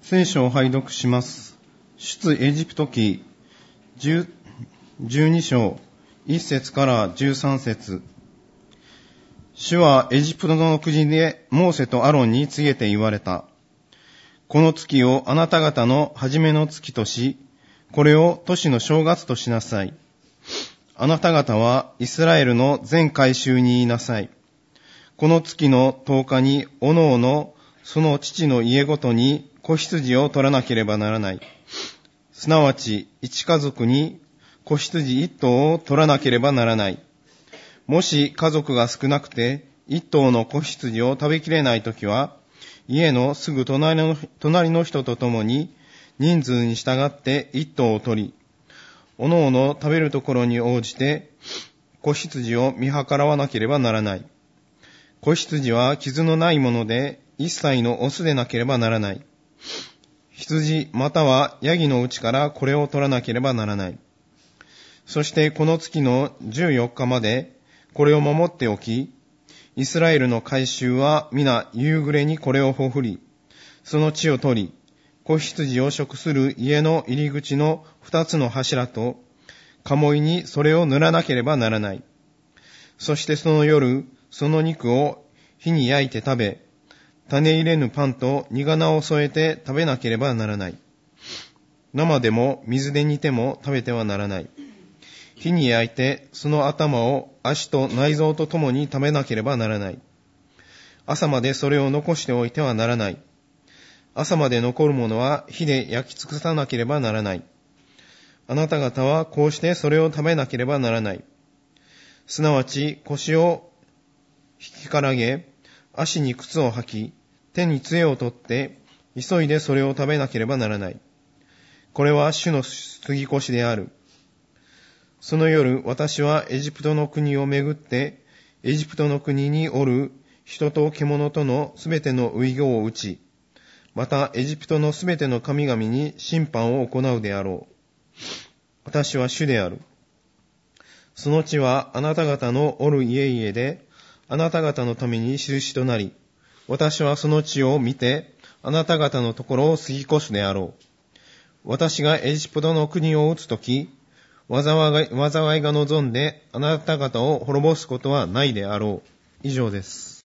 聖書を拝読します。出エジプト記12章1節から13節。主はエジプトの国でモーセとアロンに告げて言われた。この月をあなた方の初めの月とし、これを年の正月としなさい。あなた方はイスラエルの全改宗に言いなさい。この月の10日におのおのその父の家ごとに子羊を取らなければならない。すなわち一家族に子羊一頭を取らなければならない。もし家族が少なくて一頭の子羊を食べきれないときは、家のすぐ隣の人と共に人数に従って一頭を取り、おのおの食べるところに応じて子羊を見計らわなければならない。子羊は傷のないもので一歳のオスでなければならない。羊またはヤギのうちからこれを取らなければならない。そしてこの月の14日までこれを守っておき、イスラエルの改宗は皆夕暮れにこれをほふり、その血を取り、子羊を食する家の入り口の2つの柱と、鴨居にそれを塗らなければならない。そしてその夜、その肉を火に焼いて食べ、種入れぬパンと煮仮を添えて食べなければならない。生でも水で煮ても食べてはならない。火に焼いてその頭を足と内臓とともに食べなければならない。朝までそれを残しておいてはならない。朝まで残るものは火で焼き尽くさなければならない。あなた方はこうしてそれを食べなければならない。すなわち腰を引きからげ、足に靴を履き、手に杖を取って、急いでそれを食べなければならない。これは主の杉越である。その夜、私はエジプトの国を巡って、エジプトの国におる人と獣とのすべての遺業を打ち、またエジプトのすべての神々に審判を行うであろう。私は主である。その地はあなた方のおる家々で、あなた方のために印となり、私はその地を見て、あなた方のところを過ぎ越すであろう。私がエジプトの国を打つとき、災いが望んであなた方を滅ぼすことはないであろう。以上です。